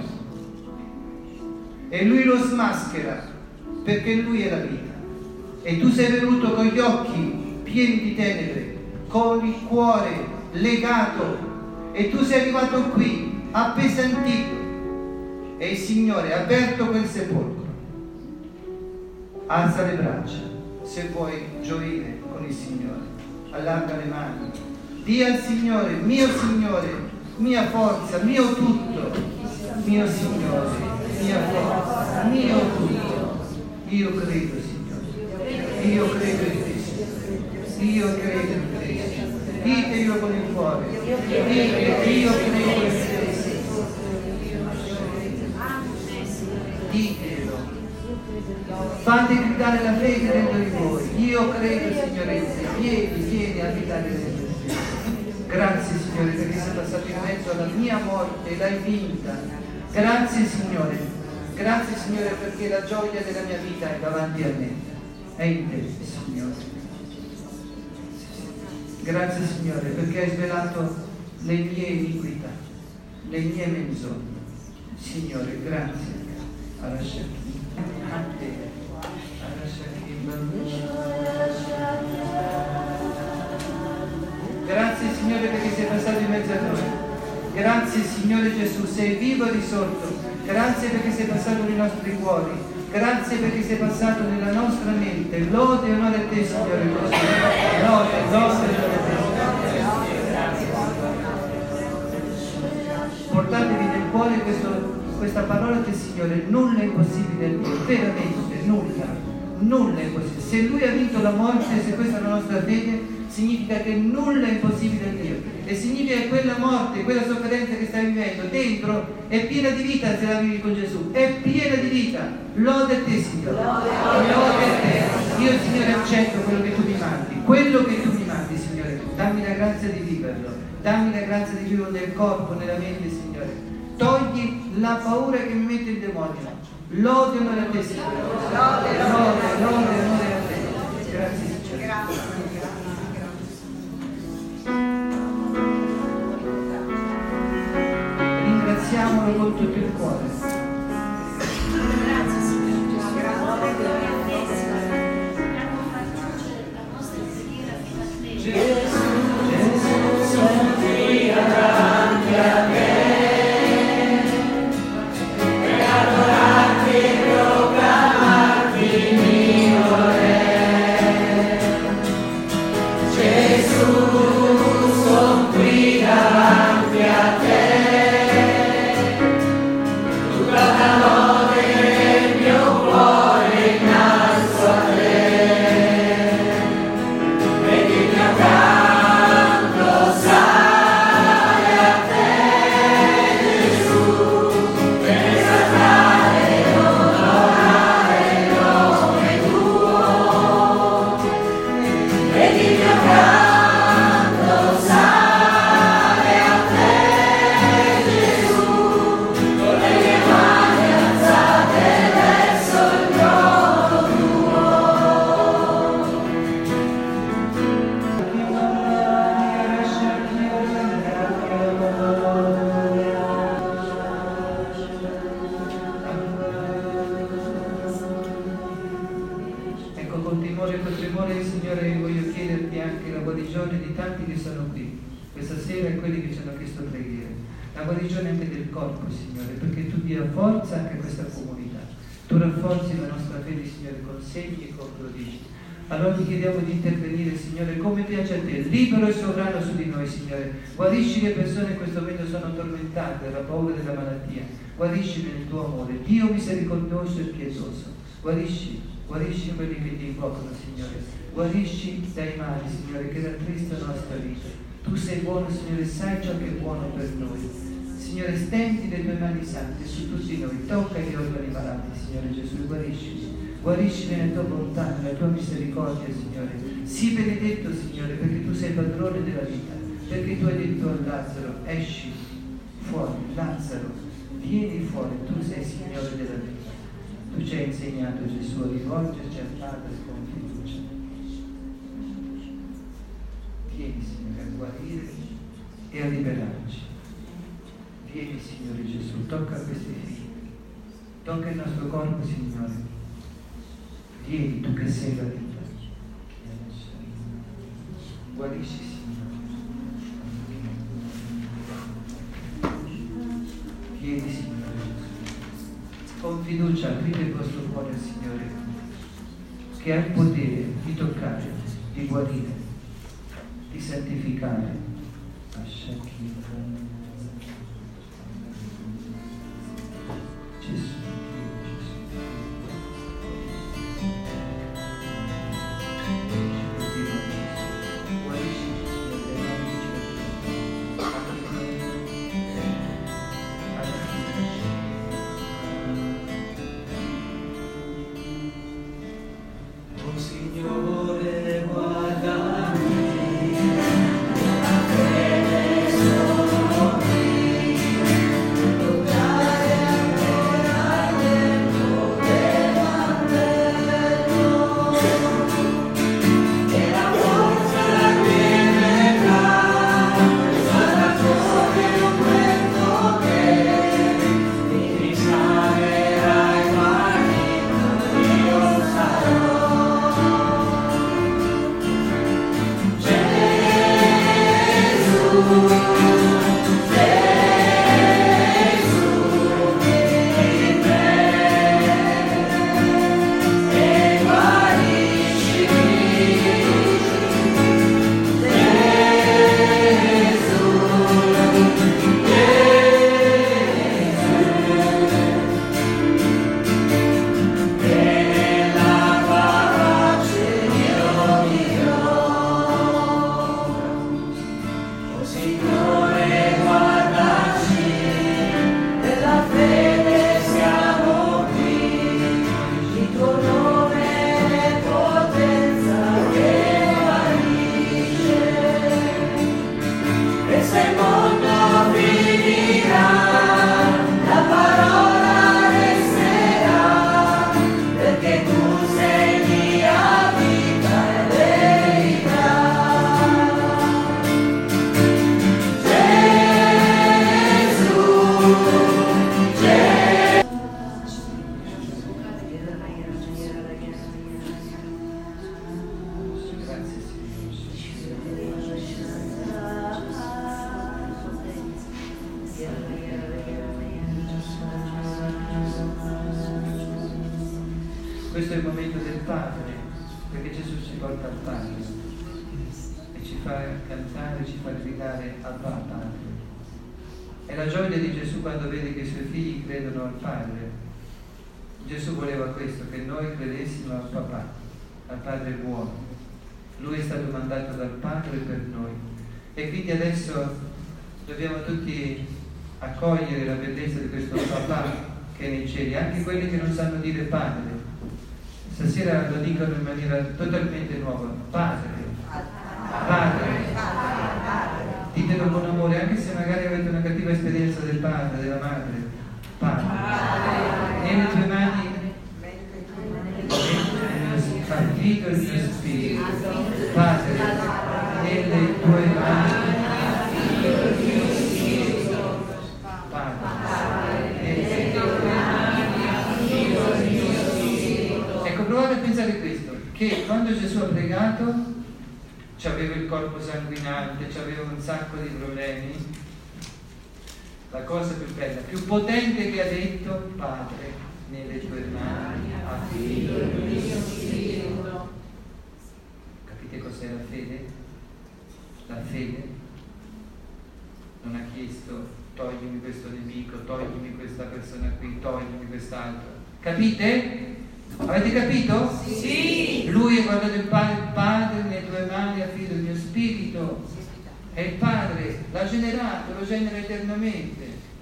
E Lui lo smaschera, perché Lui è la vita. E tu sei venuto con gli occhi pieni di tenebre, con il cuore legato, e tu sei arrivato qui appesantito, e il Signore ha aperto quel sepolcro. Alza le braccia se vuoi gioire con il Signore, allarga le mani, di al Signore, mia forza, mio tutto, mio Signore, mia forza, mio tutto. Io credo, Signore. Io credo in Cristo. Io credo in Cristo. Ditelo con il cuore. Dite: io credo in Cristo. Ditelo. Fate gridare la fede dentro di voi. Io credo, Signore, in te. Vieni a abitare dentro di te. Grazie, Signore, perché sei passato in mezzo alla mia morte e l'hai vinta. Grazie, Signore. Grazie, Signore, perché la gioia della mia vita è davanti a me. È in te, Signore. Grazie, Signore, perché hai svelato le mie iniquità, le mie menzogne. Signore, grazie. A te. Grazie, Signore, perché sei passato in mezzo a noi. Grazie, Signore Gesù, sei vivo e risorto. Grazie perché sei passato nei nostri cuori. Grazie perché sei passato nella nostra mente. Lode e onore a te, Signore. Lode e onore a te. Portatevi nel cuore questa parola del Signore: nulla è impossibile a Dio. Veramente nulla è impossibile. Se Lui ha vinto la morte, se questa è la nostra fede, significa che nulla è impossibile a Dio. E significa che quella morte, quella sofferenza che stai vivendo dentro è piena di vita se la vivi con Gesù. È piena di vita. Lode a te, Signore. Lode a te. Io, Signore, accetto quello che tu mi mandi. Quello che tu mi mandi, Signore. Dammi la grazia di viverlo. Dammi la grazia di viverlo nel corpo, nella mente, Signore. Togli la paura che mi mette il demonio. Lode e onore a te, Signore. Lode e onore a te. Grazie, Signore. apri con tutto il cuore. Grazie Signore Gesù. Abbiamo fatto la nostra preghiera fino a te. Gesù, sono qui davanti a te per adorarti e proclamarti mio Re. Gesù, sono qui davanti a te, tutta la lode del mio cuore innalzo a te. Vedi il mio canto sale a te, Gesù, per esaltare e onorare il nome tuo. Vedi il mio canto sale a te, Gesù, con le mie mani alzate verso il trono tuo. Ecco, con timore e con tremore, Signore, voglio chiederti anche la guarigione di tanti che sono qui questa sera e quelli che ci hanno chiesto preghiere. La guarigione anche del corpo, Signore, perché tu dia forza anche a questa comunità. Tu rafforzi la nostra fede, Signore, con segni e con prodigi. Allora ti chiediamo di intervenire, Signore, come piace a te, libero e sovrano su di noi, Signore. Guarisci le persone che in questo momento sono tormentate dalla paura e della malattia. Guarisci nel tuo amore, Dio misericordioso e pietoso. Guarisci quelli che ti invocano, Signore. Guarisci dai mali, Signore, che rattristano la nostra vita. Tu sei buono, Signore, sai ciò che è buono per noi. Signore, stendi le tue mani sante su tutti noi, tocca gli organi malati, Signore Gesù, e guarisci. Guarisci nella tua bontà, nella tua misericordia, Signore. Sii benedetto, Signore, perché tu sei padrone della vita, perché tu hai detto a Lazzaro, esci fuori, Lazzaro, vieni fuori, tu sei Signore della vita. Tu ci hai insegnato, Gesù, a rivolgerci al Padre con fiducia. Vieni, Signore, a guarire e a liberarci. Vieni, Signore Gesù, tocca questi figli, tocca il nostro corpo, Signore. Vieni, tu che sei la vita. Guarisci, Signore. Vieni, Signore Gesù. Con fiducia aprite il vostro cuore al Signore, che ha il potere di toccare, di guarire, di santificare. Gesù. Signore, guardami. questo è il momento del Padre, perché Gesù ci porta al Padre e ci fa cantare, ci fa gridare al Padre. È la gioia di Gesù quando vede che i suoi figli credono al Padre. Gesù voleva questo, che noi credessimo al Papà, al Padre buono. Lui è stato mandato dal Padre per noi. E quindi adesso dobbiamo tutti accogliere la bellezza di questo Papà che è nei cieli, anche quelli che non sanno dire Padre. Stasera lo dicono in maniera totalmente nuova: Padre, Padre. Ditelo con amore, anche se magari avete una cattiva esperienza del padre, della madre. Padre. Nelle tue mani affido il mio spirito. Padre, nelle tue mani affido il mio spirito. Padre, nelle tue mani affido il mio spirito. Ecco, provate a pensare questo, che quando Gesù ha pregato c'aveva il corpo sanguinante, c'aveva un sacco di problemi. La cosa più bella, più potente che ha detto: Padre, nelle tue mani affido il mio spirito. Capite cos'è la fede? La fede non ha chiesto: toglimi questo nemico, toglimi questa persona qui, toglimi quest'altro. Capite? Avete capito? Sì. Lui è guardato il Padre, nelle tue mani affido il mio spirito. E il Padre l'ha generato, lo genera eternamente.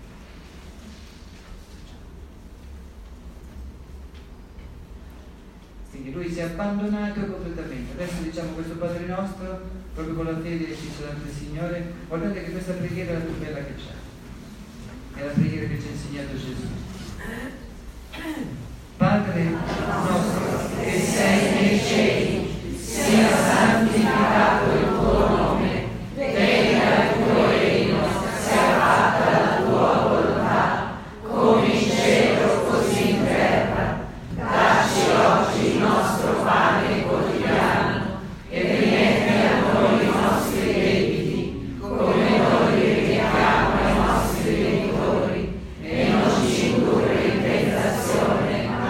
Quindi lui si è abbandonato completamente. Adesso diciamo questo Padre nostro, proprio con la fede ci sarà il Signore. Guardate che questa preghiera è la più bella che c'è. È la preghiera che ci ha insegnato Gesù. Padre nostro che sei nei cieli, sia santificato il tuo nome, venga il tuo regno, sia fatta la tua volontà, come in cielo così in terra. Dacci oggi il nostro pane quotidiano e rimetti a noi i nostri debiti, come noi rimettiamo ai nostri debitori, e non ci indurre in tentazione.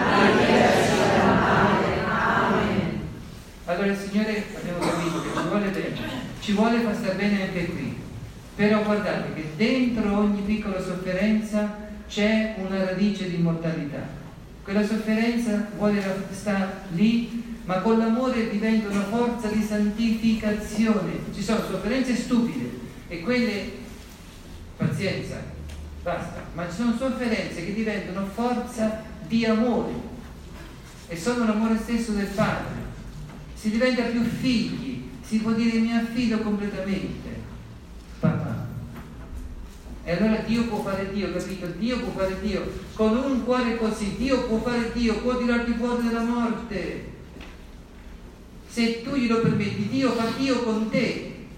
Allora il Signore, abbiamo capito che ci vuole bene, ci vuole far stare bene anche qui, però guardate che dentro ogni piccola sofferenza c'è una radice di immortalità. Quella sofferenza vuole stare lì, ma con l'amore diventa una forza di santificazione. Ci sono sofferenze stupide e quelle, pazienza, basta, ma ci sono sofferenze che diventano forza di amore e sono l'amore stesso del Padre. Si diventa più figli, si può dire mi affido completamente, papà. E allora Dio può fare Dio, capito? Dio può fare Dio, con un cuore così, Dio può fare Dio, può tirarti fuori dalla morte. Se tu glielo permetti, Dio fa Dio con te.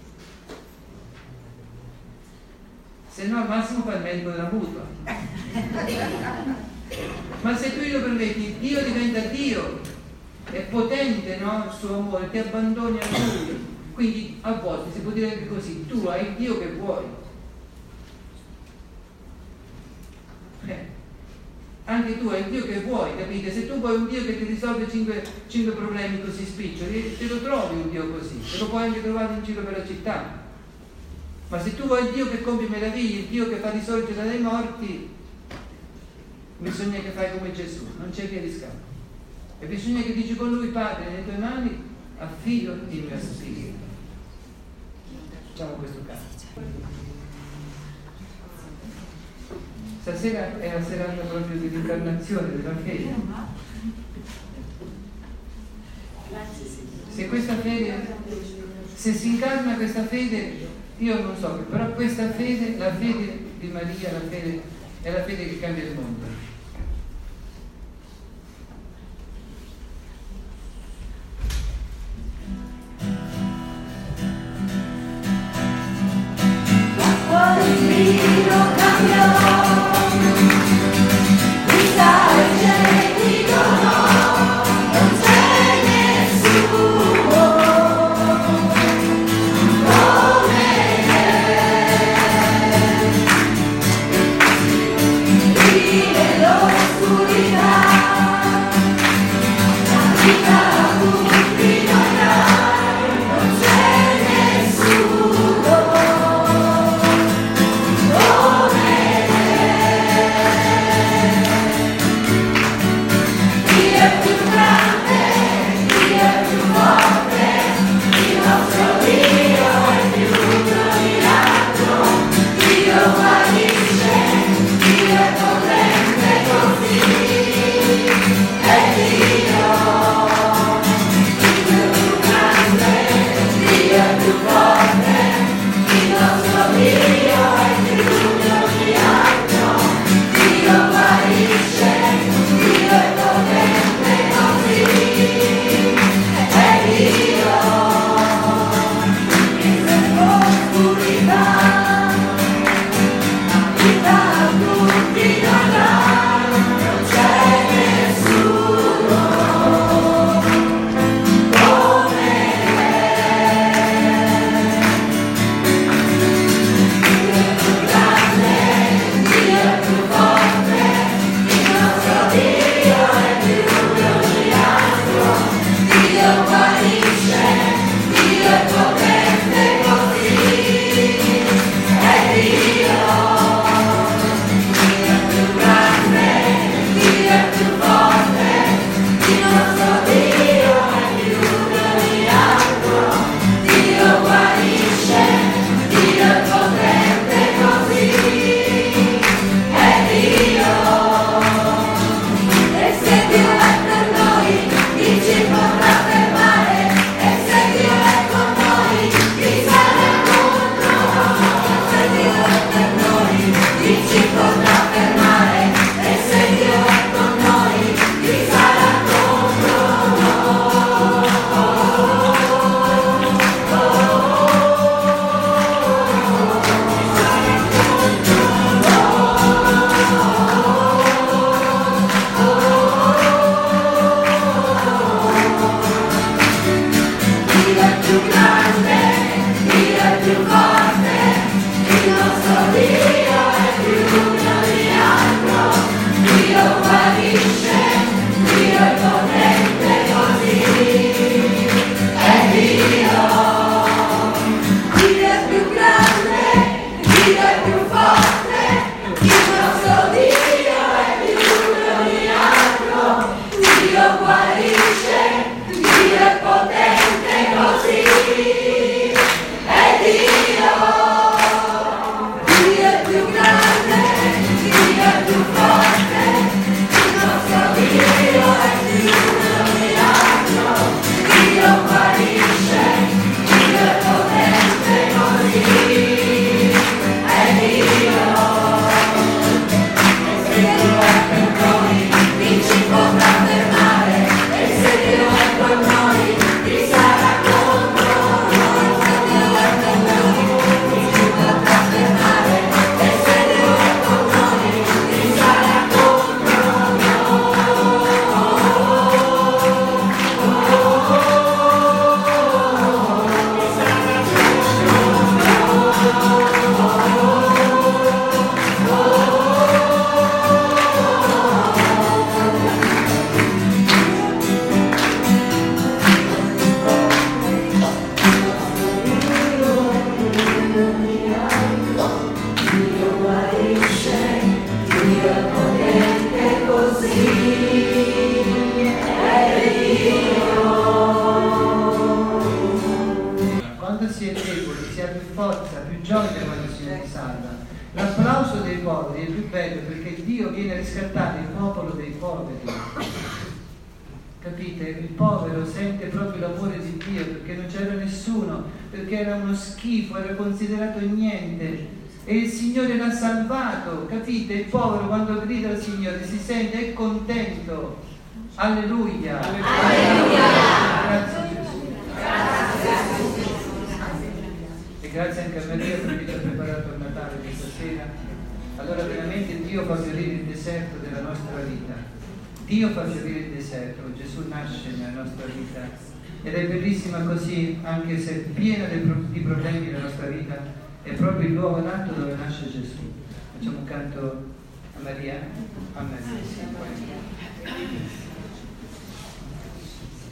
Se no al massimo fa il medico della mutua. Ma se tu glielo permetti, Dio diventa Dio. È potente, no? Il suo amore, ti abbandoni a Lui. Quindi a volte si può dire anche così: tu hai il Dio che vuoi. Anche tu hai il Dio che vuoi, capite? Se tu vuoi un Dio che ti risolve 5 problemi così spiccioli, te lo trovi un Dio così, te lo puoi anche trovare in giro per la città. Ma se tu vuoi il Dio che compie meraviglie, il Dio che fa risorgere dai morti, bisogna che fai come Gesù, non c'è via di scampo. E bisogna che dici con Lui: Padre, nelle tue mani affido il mio spirito. Facciamo questo caso. Stasera è la serata proprio dell'incarnazione della fede. Se questa fede, se si incarna questa fede, io non so, però questa fede, la fede di Maria, la fede, è la fede che cambia il mondo. Vive Capite? Il povero sente proprio l'amore di Dio perché non c'era nessuno, perché era uno schifo, era considerato niente e il Signore l'ha salvato, capite? Il povero quando grida al Signore si sente è contento. Alleluia! Alleluia! Grazie Gesù. E grazie anche a Maria perché ci ha preparato il Natale questa sera. Allora veramente Dio fa fiorire il deserto della nostra vita. Dio fa fiorire il deserto, Gesù nasce nella nostra vita ed è bellissima così, anche se piena di problemi nella nostra vita, è proprio il luogo nato dove nasce Gesù. Facciamo un canto a Maria? A Maria.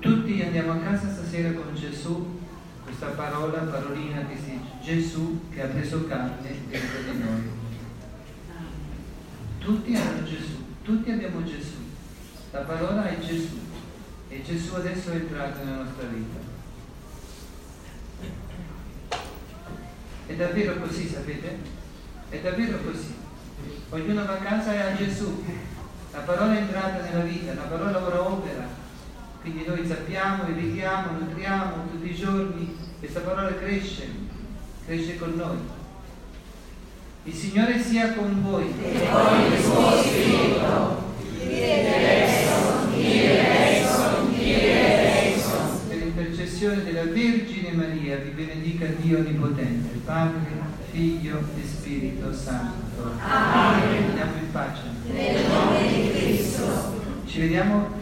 tutti andiamo a casa stasera con Gesù, questa parolina che si dice Gesù che ha preso carne dentro di noi. Tutti hanno Gesù, tutti abbiamo Gesù. La parola è Gesù e Gesù adesso è entrato nella nostra vita. È davvero così, sapete? È davvero così. Ognuno va a casa e ha Gesù. La parola è entrata nella vita, la parola ora opera. Quindi noi sappiamo, evitiamo, nutriamo tutti i giorni. Questa parola cresce con noi. Il Signore sia con voi. E con il suo spirito. Per l'intercessione della Vergine Maria vi benedica Dio Onnipotente, Padre, Figlio e Spirito Santo. Amen. Andiamo in pace. Nel nome di Cristo. Ci vediamo